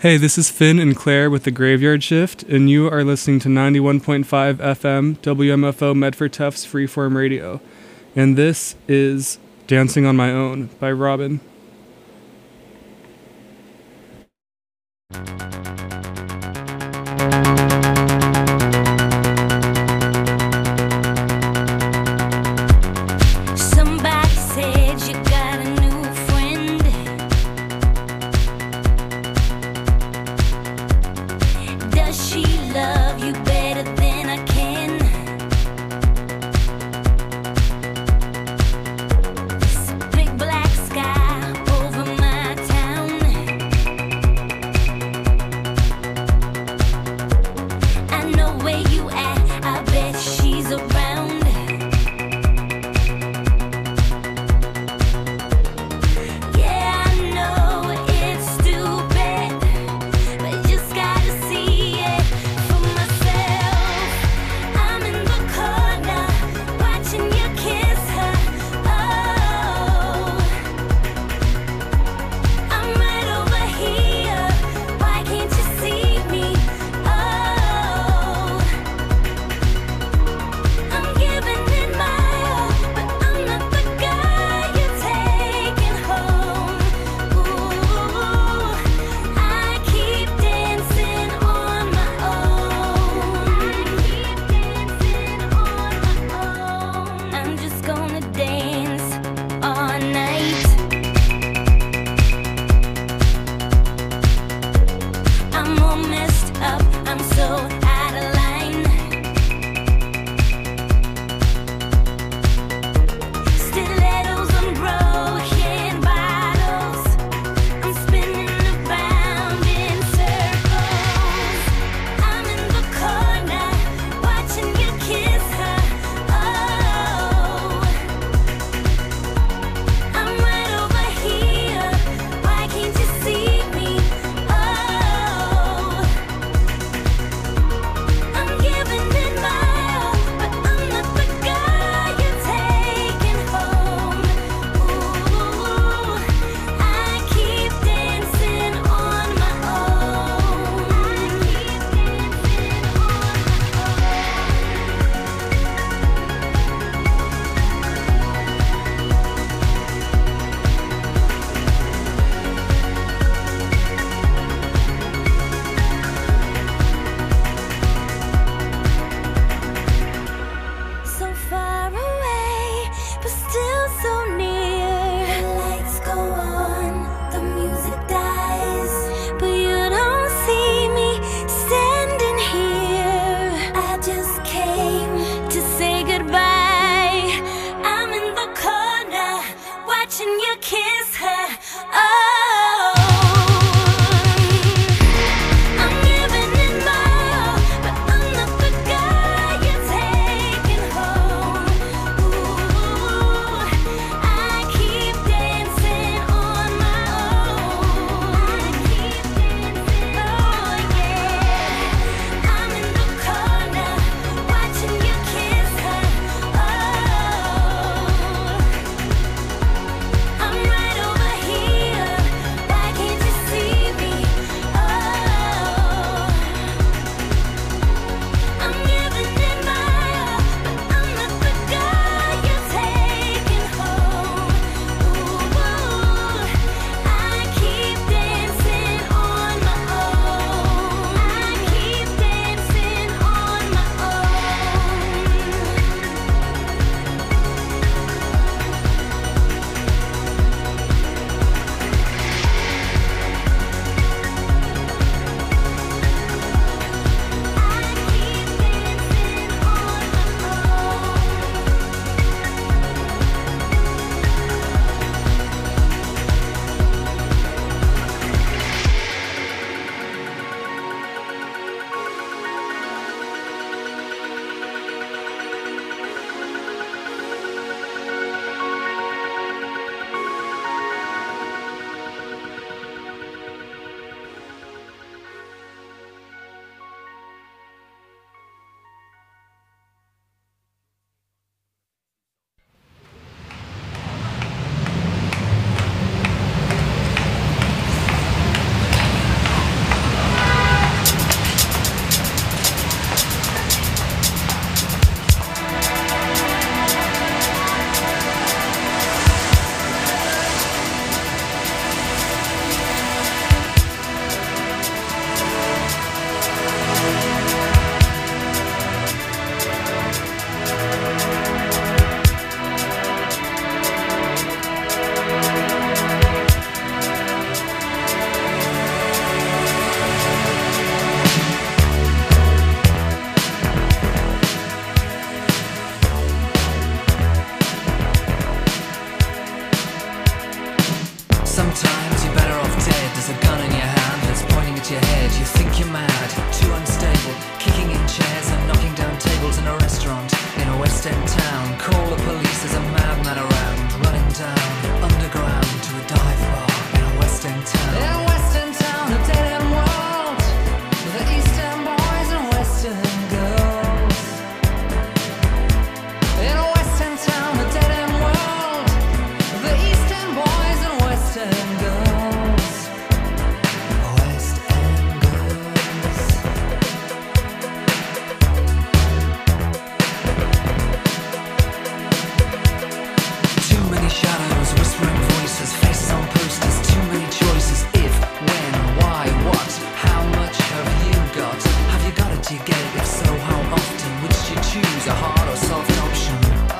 Hey, this is Finn and Claire with the Graveyard Shift, and you are listening to 91.5 FM WMFO Medford Tufts Freeform Radio. And this is Dancing on My Own by Robin. I'm right over here. choose a hard or soft option.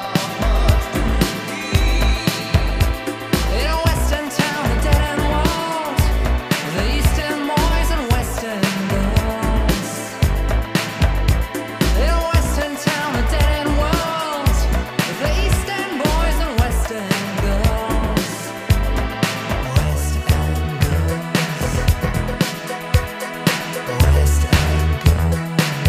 In a western town, a dead-end world, the eastern boys and western girls. In a western town, a dead-end world, the eastern boys and western girls. West End girls. West End girls.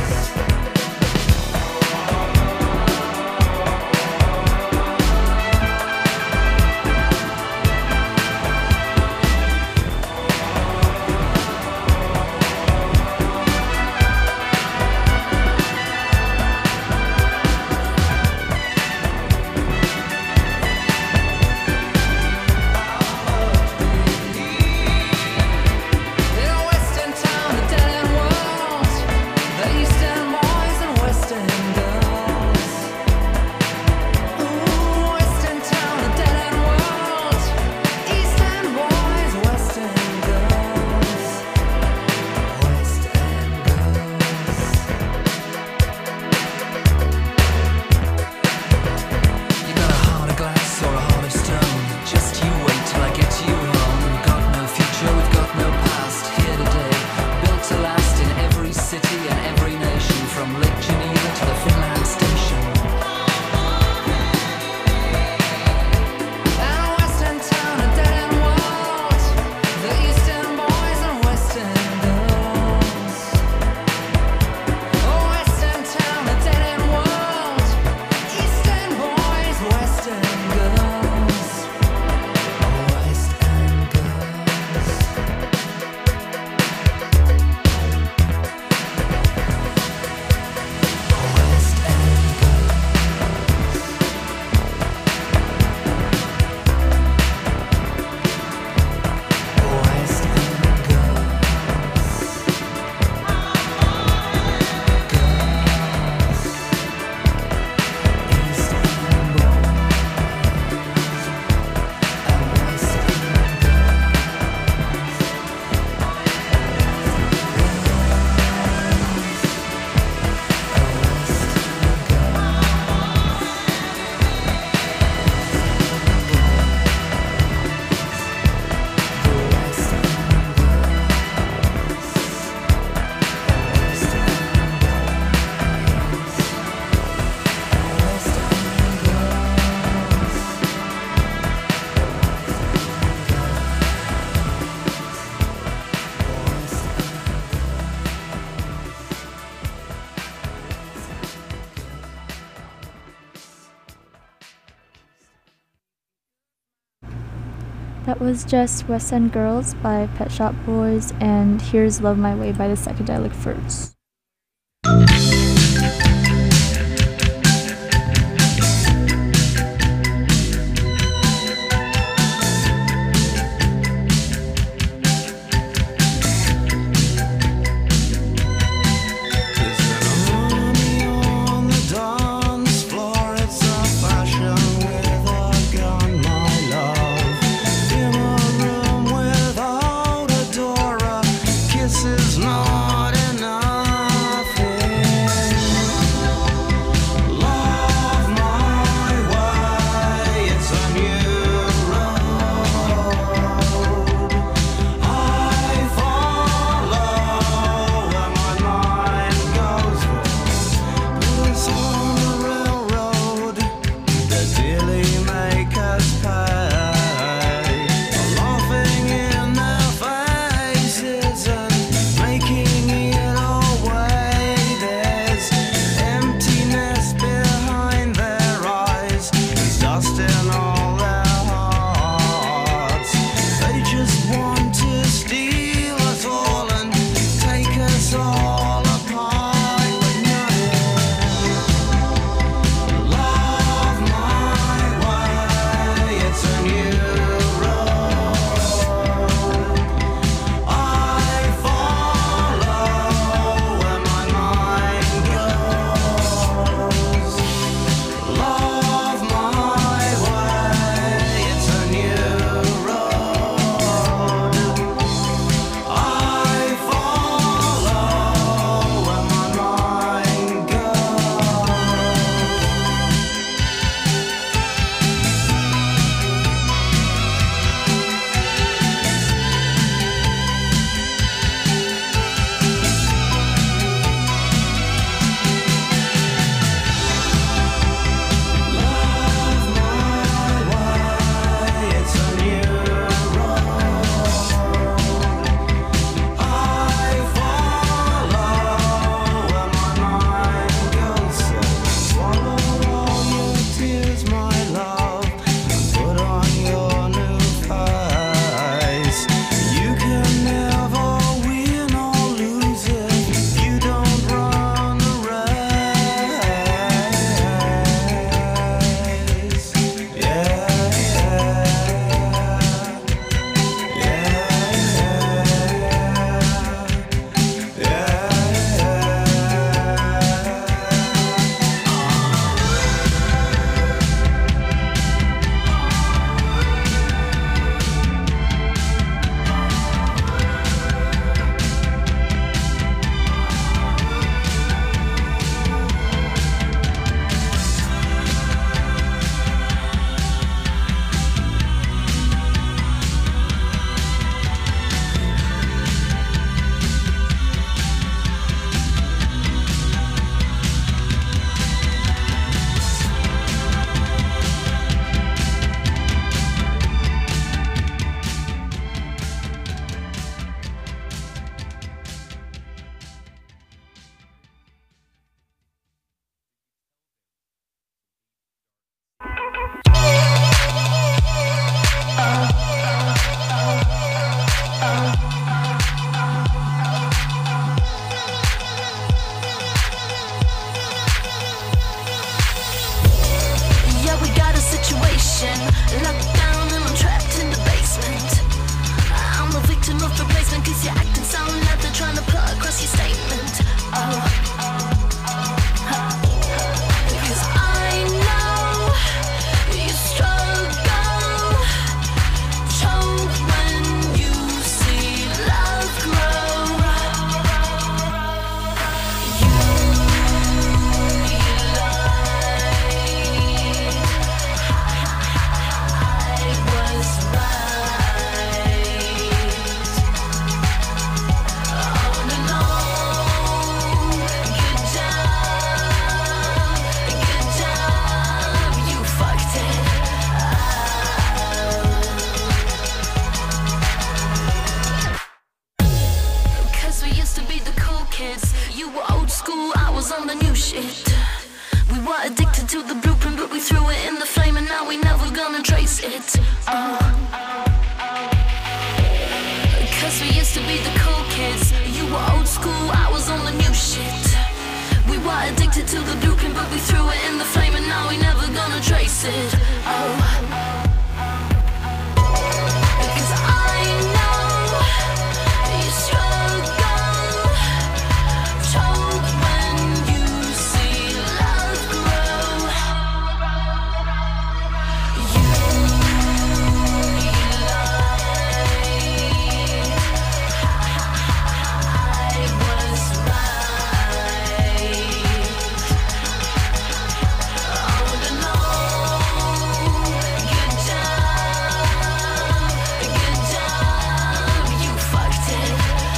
In a western town, a dead-end world, the eastern boys and western girls. Ooh, western town, a dead-end world, eastern boys, western girls. West End girls. You got a heart of glass or a heart of stone. Just you wait till I get you home. Got no future, we've got no past. Here today, built to last in every city and every nation, from Lake Geneva to the Finland station. And a western town, a dead-end world, the eastern boys and western girls. Oh, western town, a dead-end world, eastern boys, western girls. West End girls. West End girls. West End That was just West End Girls by Pet Shop Boys, and here's Love My Way by the Psychedelic Furs. On the dance floor, it's a fashion with a gun, my love. In a room without a door, a kiss is not enough. station. Locked down and I'm trapped in the basement. I'm a victim of replacement, cause you're acting sound like they're trying to put across your statement. Because I know you struggle, choke when you see love grow. You lied, I was right. All alone, good job, you fucked it up. Cause we used to be the cool kids. You were old school, I was on the new shit. We were addicted to the blueprint, but we threw it in the flame, and now we never gonna trace it. Cause we used to be the cool kids. You were old school, I was on the new shit. We were addicted to the blueprint, but we threw it in the flame, and now we never gonna trace it. Because I know you struggle, choke when you see love grow. You lied, I was right. All alone, good job, you fucked it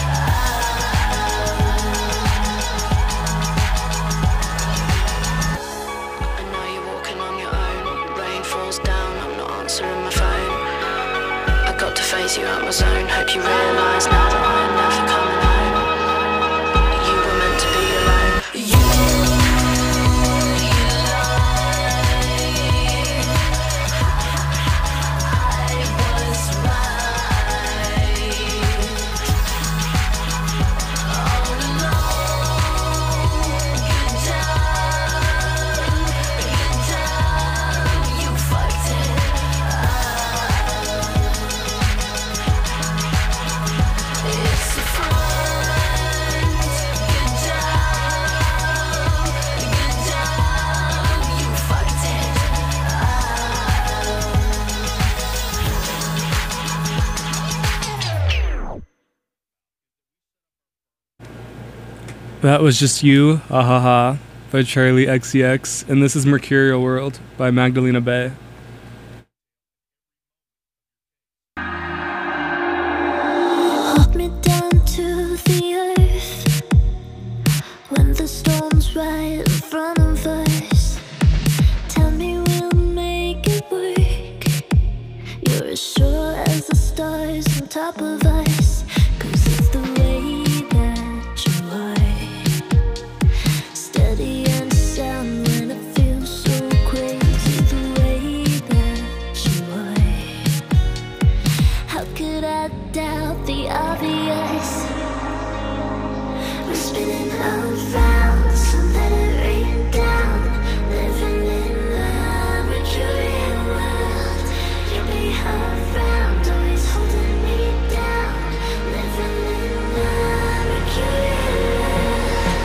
up. I know you're walking on your own. Rain falls down, I'm not answering my phone. I got to phase you out my zone. Hope you realise now that I'm never coming home. You were meant to be alone. You lied, I was right. All alone, good job, you fucked it up. It's a front. Good job, you fucked it That was just You, Ah Ha Ha, by Charlie XCX, and this is Mercurial World by Magdalena Bay. Hold me down to the earth when the storm's right in front of us. Tell me we'll make it work. You're as sure as the stars on top of us, 'cause it's the way that you are. Steady and sound when it feels so crazy, the way that you are. How could I doubt the obvious? We're spinning around, so let it rain down. Living in the mercurial world. You'll be around, always holding me down. Living in the mercurial world.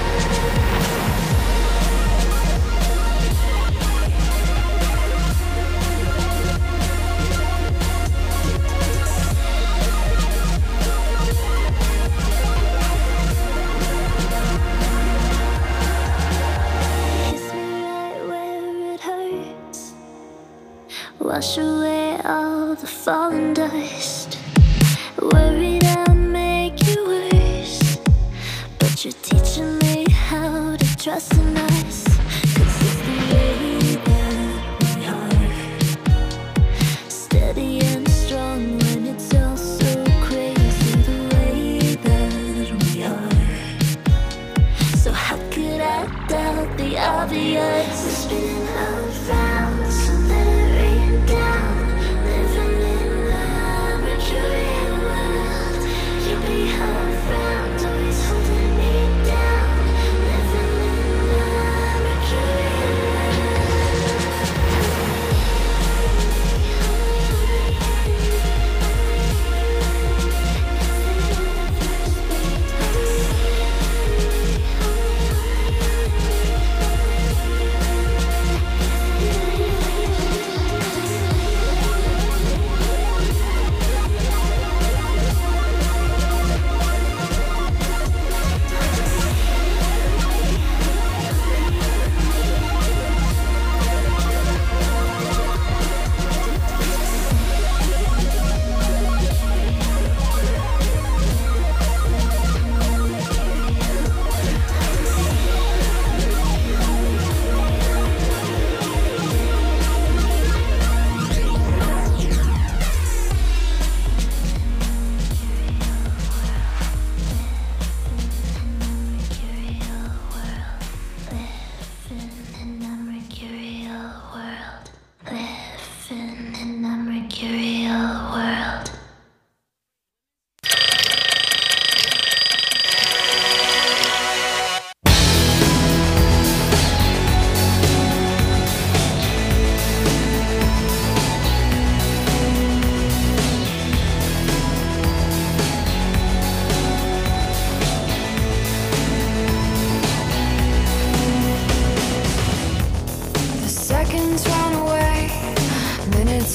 Kiss me right where it hurts. Wash away all the fallen dust. Worried I'll make you worse, but you're teaching me how to trust in us. 'Cause it's the way that we are. Steady and strong when it's all so crazy, the way that we are. So how could I doubt the obvious? We're spinning around, so let it rain down. Living in the mercurial world. You'll be around, always holding me down. Living in the mercurial world.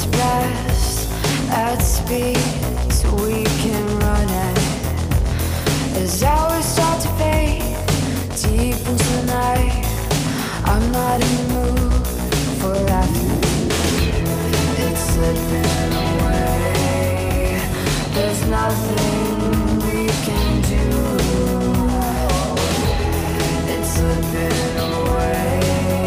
express at speed so we can run it. As hours start to fade deep into the night, I'm not in the mood for laughing. It's slipping away. There's nothing we can do. It's slipping away.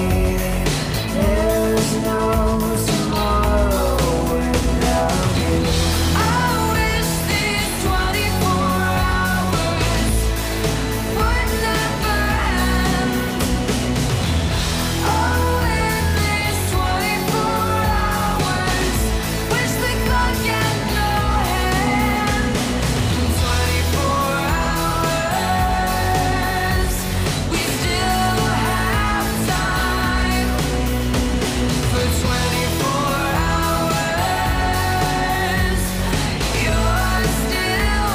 There's no tomorrow without you. I wish these 24 hours would never end. Oh, in these 24 hours, wish the clock had no hand. 24 hours, we still have time. For 24 hours, you're still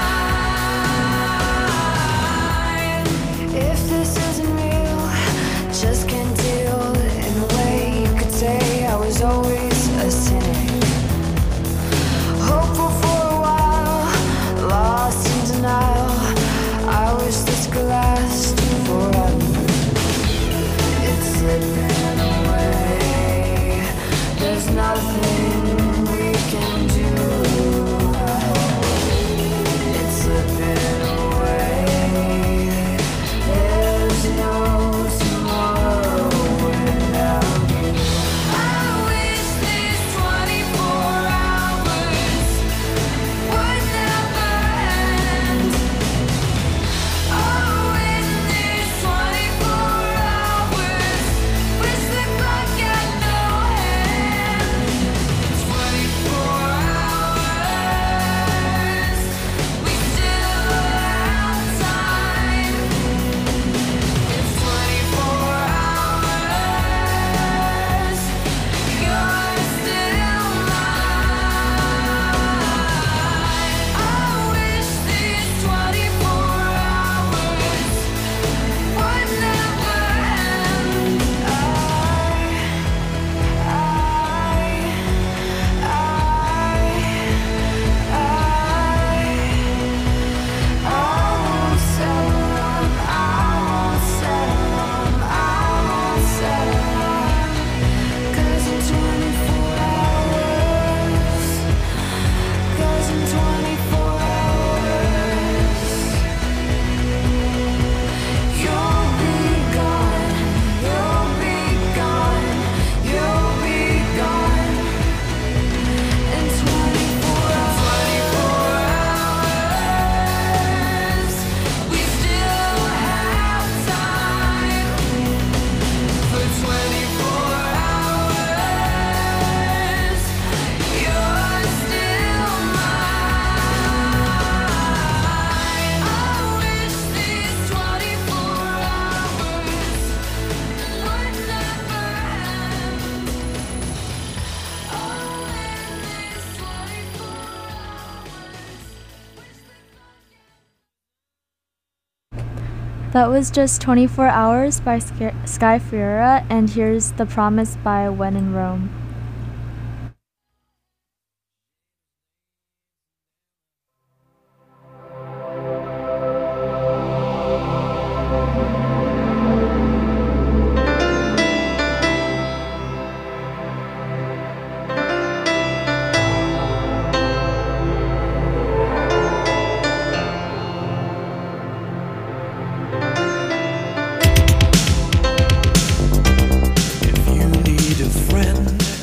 mine. If this isn't real, just can't deal. In a way, you could say I was always a cynic. Hopeful for a while, lost in denial. I wish this could last forever. It's slipping away. There's nothing we can do. It's slipping away. There's no tomorrow without you. I wish these 24 hours would never end. Oh, in these 24 hours, wish the clock had no hand. 24 hours, we still have time. It's 24 hours, you're still mine. I wish these 24 hours would never end. I won't settle, I won't settle, I won't settle. 'Cause in 24 hours, 'cause in 24 hours, you'll be gone, you'll be gone, you'll be gone. In 24 hours, we still have time. For 24 hours, you're still mine. I wish these 24 hours would never end. Oh, in these 24 hours. That was just 24 Hours by Sky Fiera, and here's The Promise by When in Rome. If you need a friend,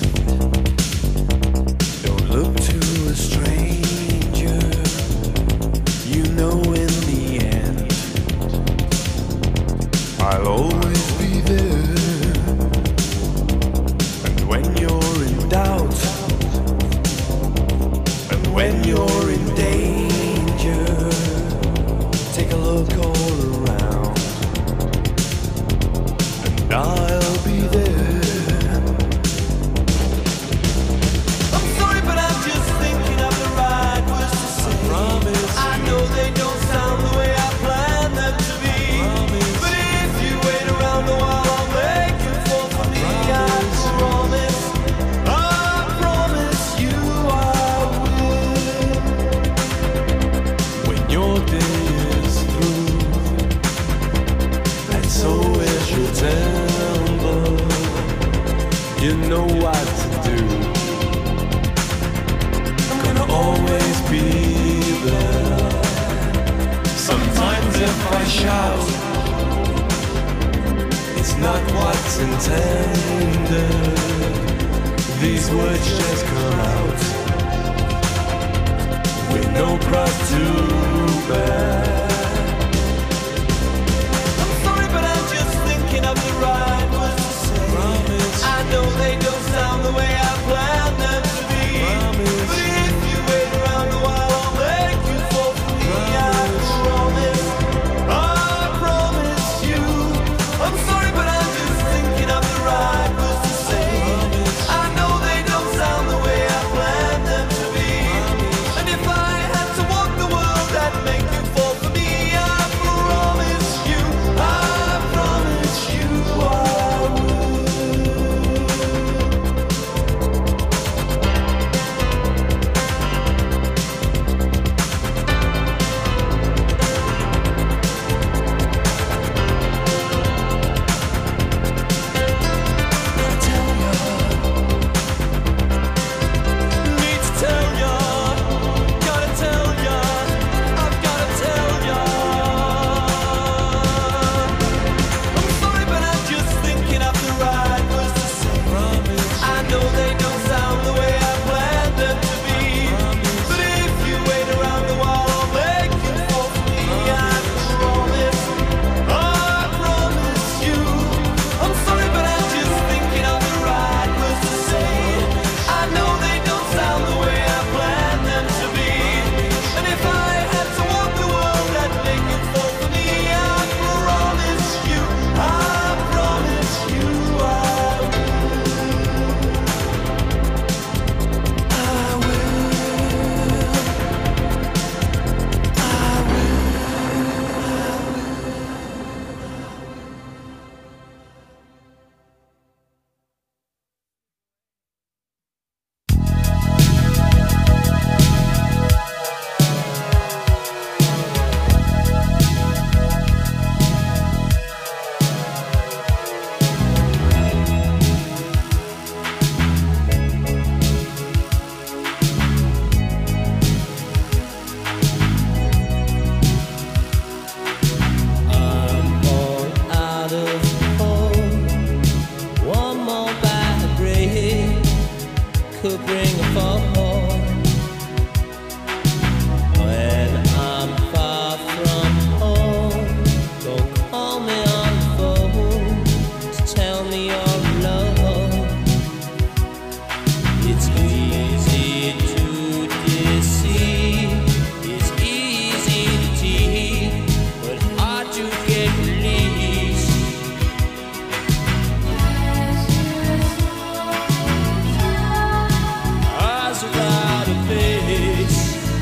You know what to do. I'm gonna always be there. Sometimes if I shout, it's not what's intended. These words just come out with no cross to bear. I'm sorry, but I'm just thinking of the right words to say. Promise. I know they don't sound the way I planned them to be. Promise. But if you wait around a while, I'll make you fall for me. Promise. I promise you. I'm sorry, but I'm just thinking of the right words to say. Promise. I know they don't sound the way I planned them to be. Promise. And if I had to walk the world, I'd make you fall for me. I promise you. I promise you I will. Need to tell ya, gotta tell ya, I've gotta tell ya. I'm sorry, but I'm just thinking of the right words to say. Promise. I know they don't sound the way I planned them to be. Promise. But if you wait around a while, I'll make you fall for me. I promise. I promise you. I'm sorry, but I'm just thinking of the right words to say. I know they don't sound the way I planned them to be. And if I had to walk the world, I'd make you fall for me. I promise you. I promise you I I'm all out of hope. One more bad break could bring a fall. When I'm far from home, don't call me on the phone to tell me you're alone. It's easy to deceive, it's easy to tease, but hard to get released. Eyes without a face,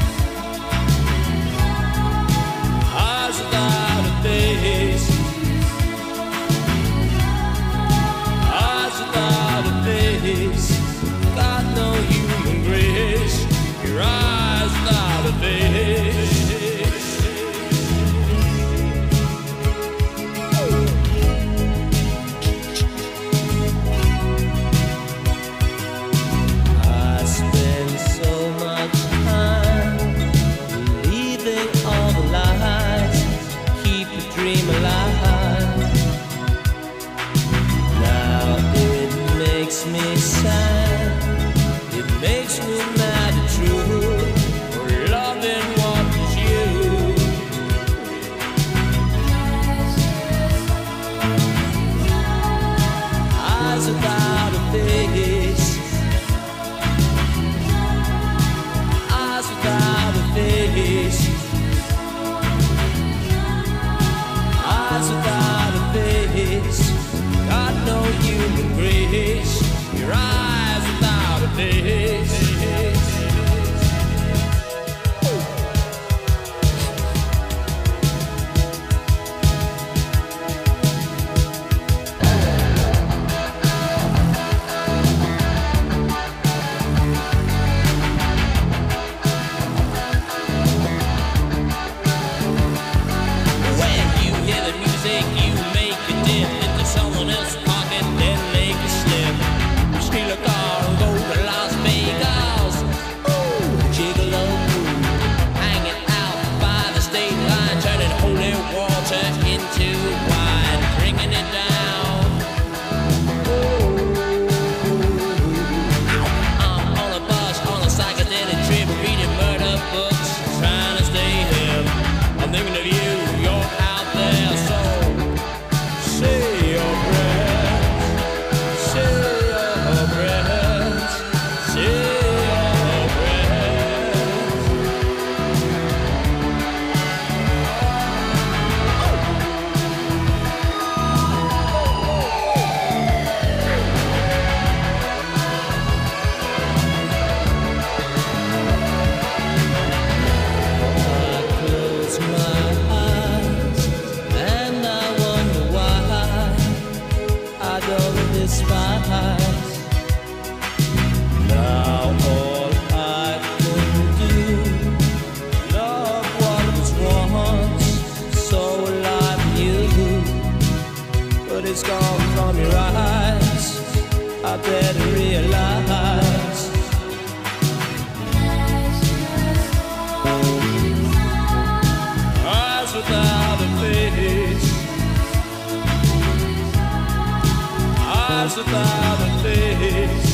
eyes without a face, eyes without a face. Got no human grace. Your eyes without a face. I spend so much time believing all the lies, keep the dream alive. Now it makes me sad, it makes me mad at truth for loving what is you. Eyes without a face, eyes without a face, eyes without a face. Got no human grace. Your eyes without a face. despise. Now all I can do, love what was once so like you, but it's gone from your eyes. I better realize. Eyes without a face, eyes without a face,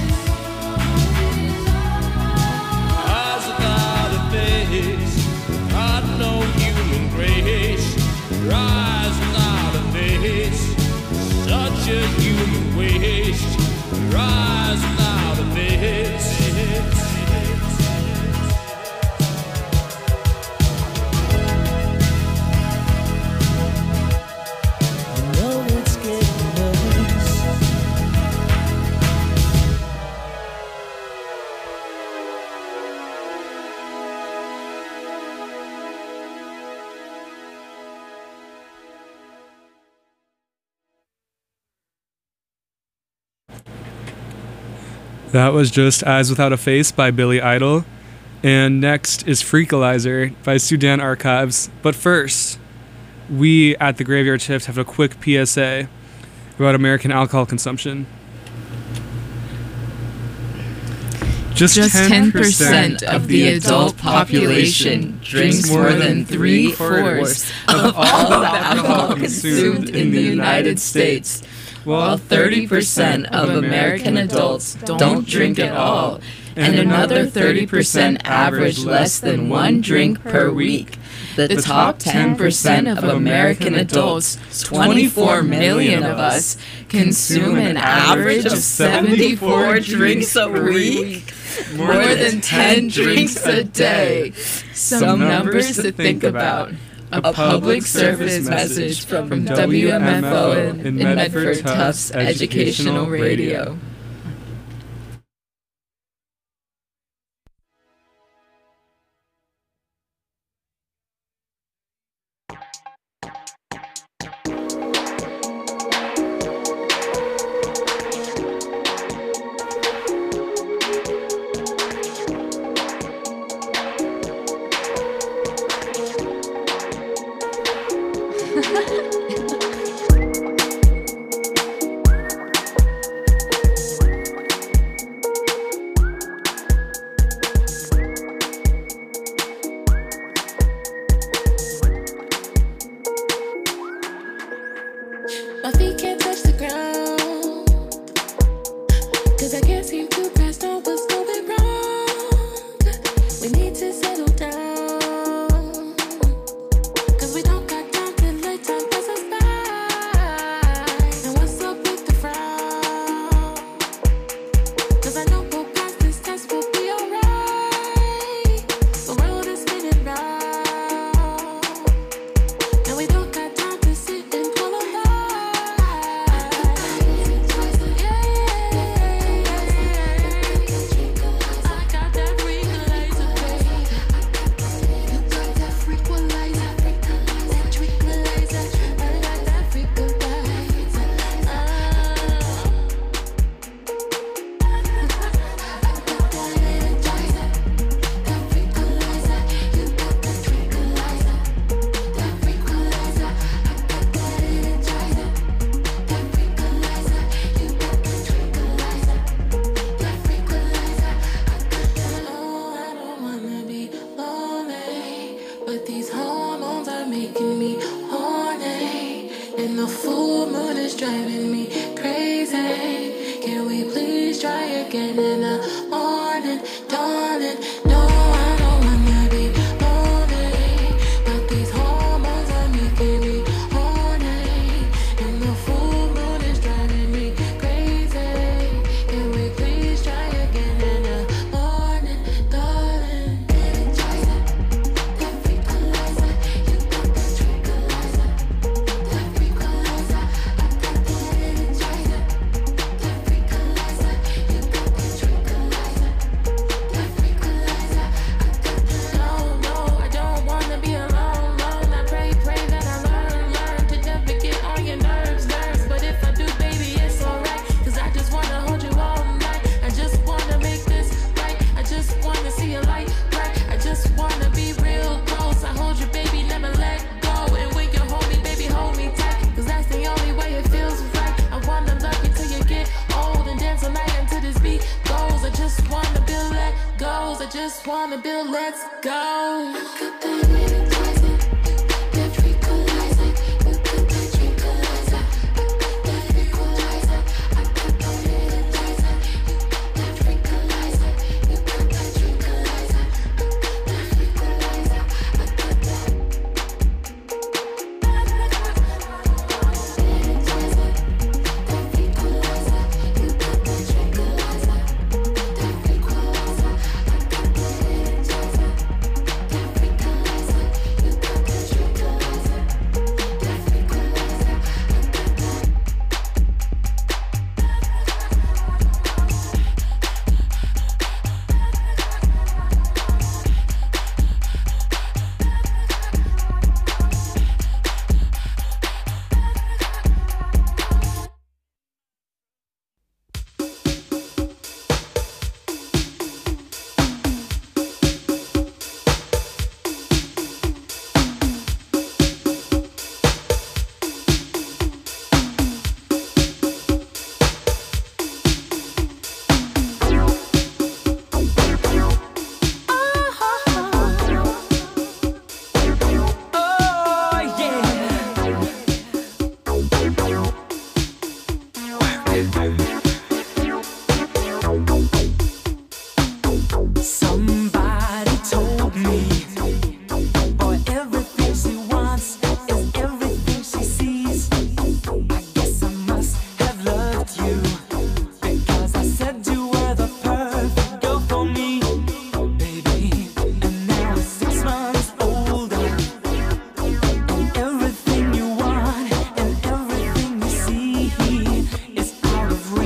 eyes without a face. Got no human grace. Your eyes without a face, such a human waste. Your eyes without a face. That was just Eyes Without a Face by Billy Idol. And next is Freakalizer by Sudan Archives. But first, we at the Graveyard Shift have a quick PSA about American alcohol consumption. Just 10% of the adult population drinks more than 3/4 of all the alcohol consumed in the United States, while 30% of American adults don't drink at all, and another 30% average less than one drink per week. The top 10% of American adults, 24 million of us, consume an average of 74 drinks a week. More than 10 drinks a day. Some numbers to think about. A public service message from WMFO in Medford Tufts Educational Radio. My feet can't touch the ground, 'cause I can't seem to grasp on what's going wrong. We need to settle down, 'cause we don't got time to let time pass us by. And what's up with the frown? 'Cause I know we'll pass this test, we'll be alright. The world is spinning round, and we don't got time to sit and dwell on life. Making me horny, and the full moon is driving me crazy. Can we please try again in the morning, darling? No, I don't wanna be lonely, but these hormones are making me horny, and the full moon is driving me crazy. Can we please try again in the morning, darling? but just wanna build, let's go. Everything you want and everything you see is out of reach.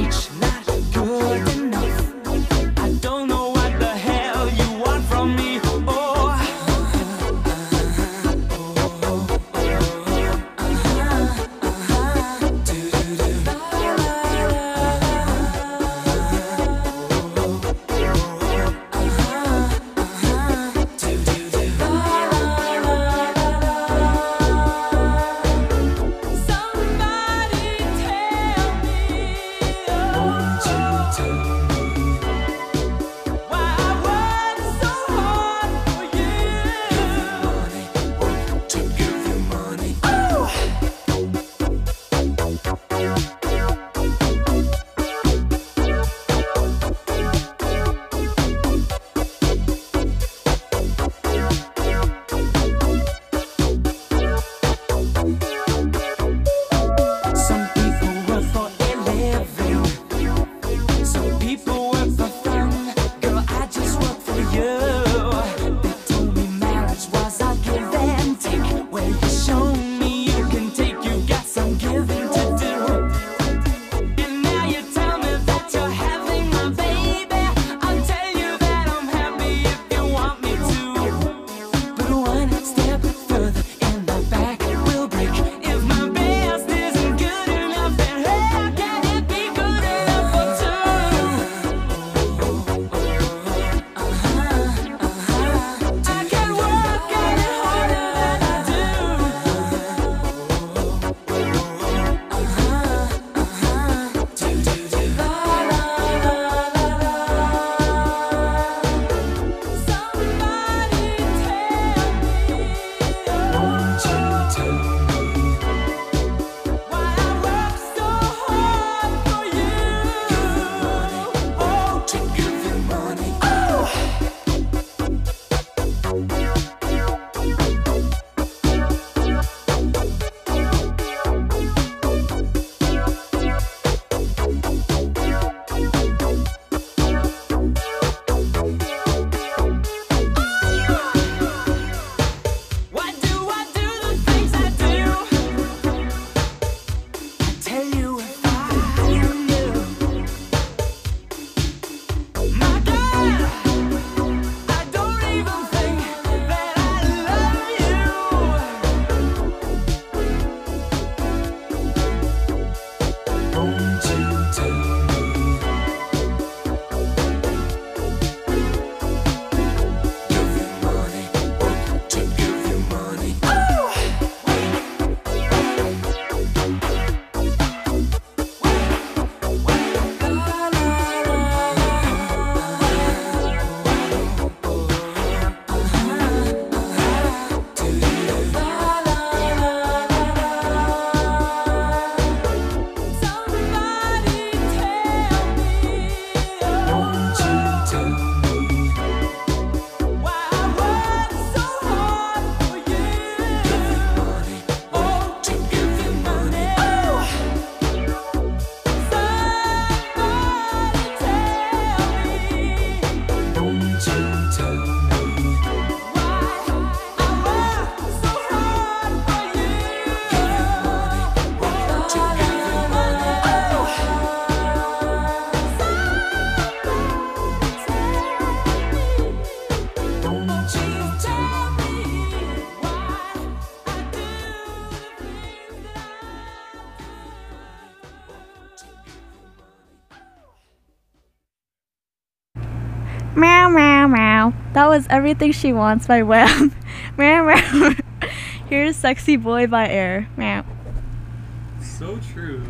Meow, meow, meow. That was Everything She Wants by Wham. Meow, meow. Here's Sexy Boy by Air. Meow. So true.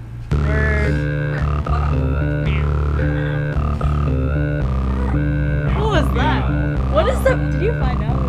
What was that? What is that? Did you find out?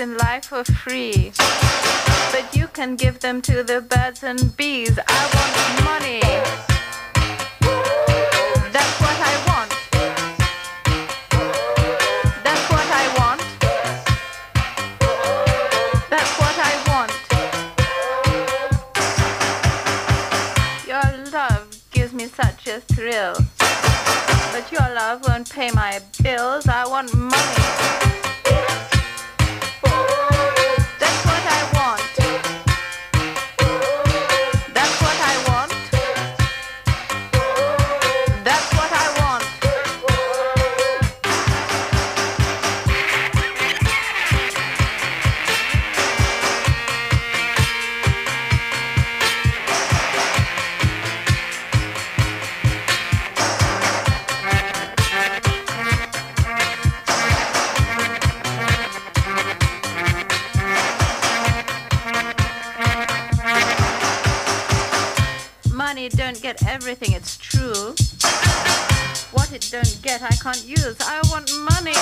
in life for free. But you can give them to the birds and bees. I want money. That's what I want. That's what I want. That's what I want. Your love gives me such a thrill. But your love won't pay my bills. I want money. That's what I want. That's what I want. That's what I want. Money don't get everything, it's true. What it don't get, I can't use. I want money.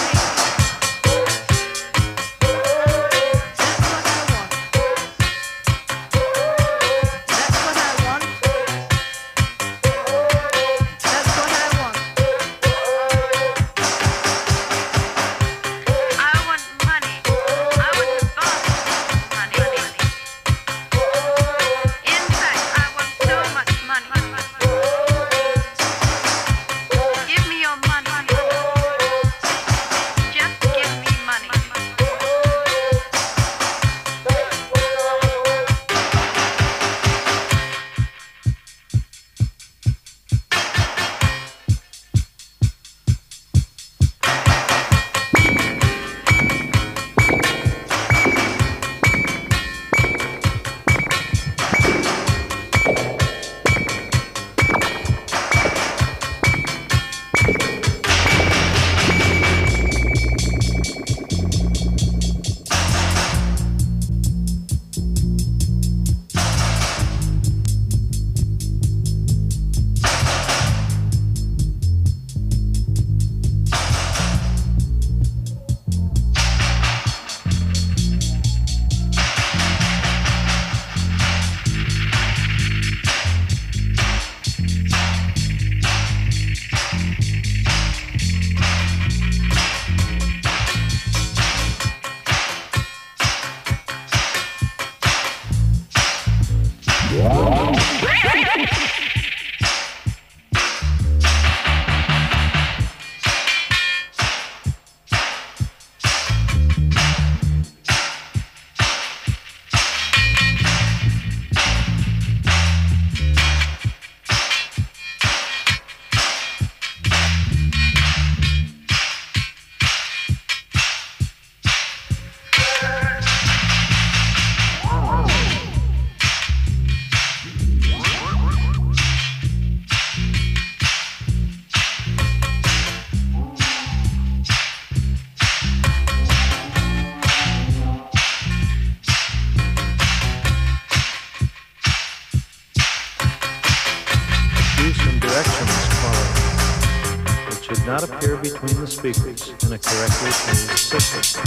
Not appear between the speakers in a correctly tuned system.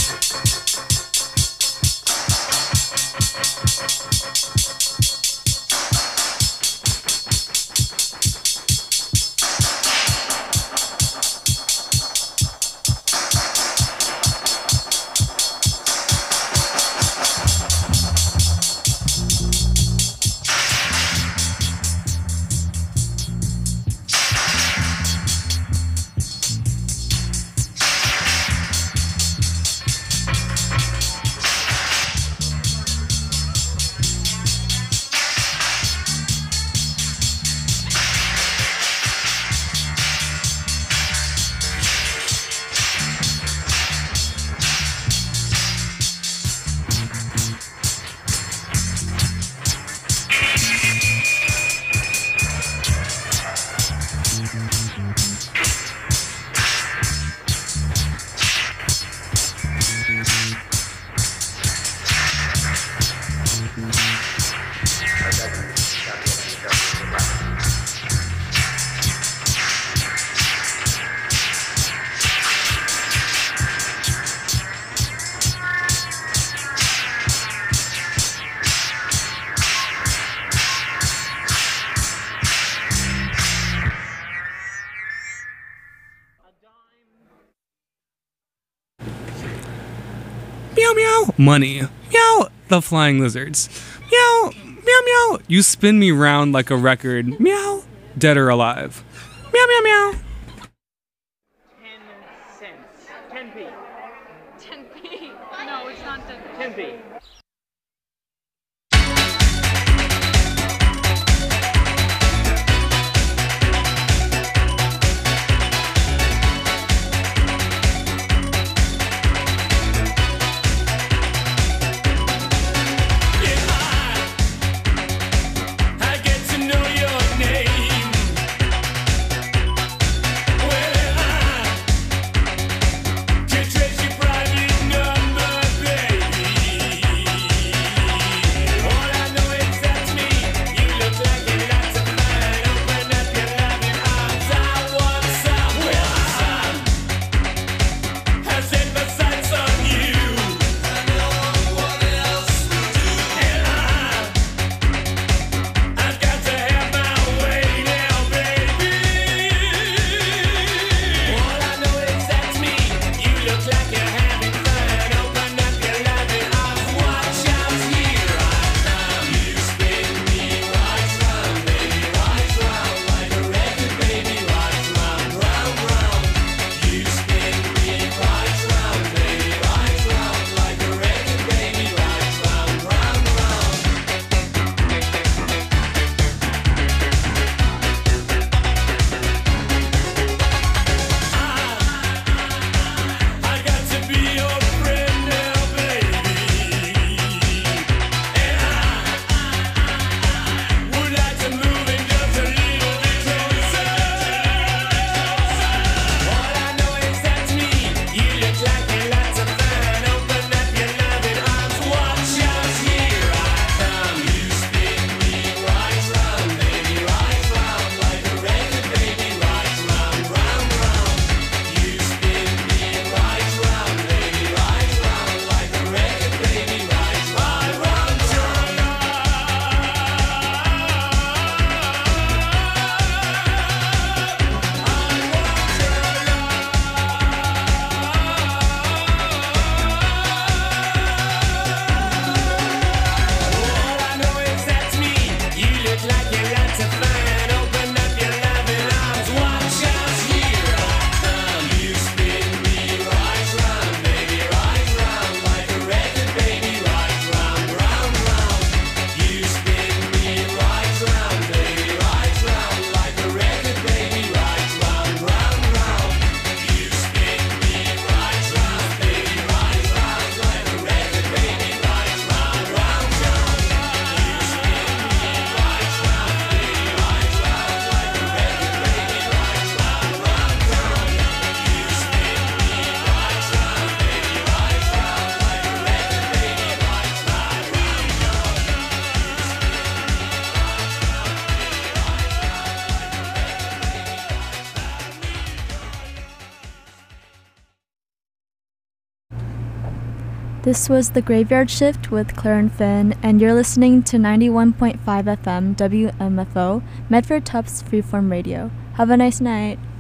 Meow meow. Money. Meow. The flying lizards. Meow. Meow meow. You spin me round like a record. Meow. Dead or alive. Meow meow meow. 10 cents. 10p. 10p. No, it's not 10p. 10p. I get to know your name. Well, I can trace your private number, baby. All I know is that's me. You look like a lot of fun. Open up your loving arms. I want some. Well, I set my sights on you. I know what else to do. And I've got to have my way now, baby. All I know is that's me. You look like you're having fun. Open up your loving arms. Watch out here. You spin me right round, baby, right round like a record, baby, right round, round, round. You spin me right round, baby, right round like a record, baby, right round, round, round. I got to be your friend now, baby. And I would like to move in just a little bit closer. All I know is that's me. You look like you're lots of fun. Open up your loving arms. Watch out here. I come. You spin me right round, baby, right round like a record, baby, right round, round, round. You spin me right round, baby, right round like a record, baby, right round, round, All I know is that's me. You look like you're lots of fun. Open up your loving arms. Watch out here. I come. You spin me right round, baby, right round like a record, baby, right round, round, round. You spin me right round, baby, right round like a record, baby, right round, round, round. You spin me right round, baby, right round like a record, baby, right round, round, round. You spin me right round, baby, right round like a record, baby, right round, round, round. You spin me right round, baby, right round like a record, baby, right round, This was The Graveyard Shift with Claire and Finn, and you're listening to 91.5 FM WMFO, Medford Tufts Freeform Radio. Have a nice night.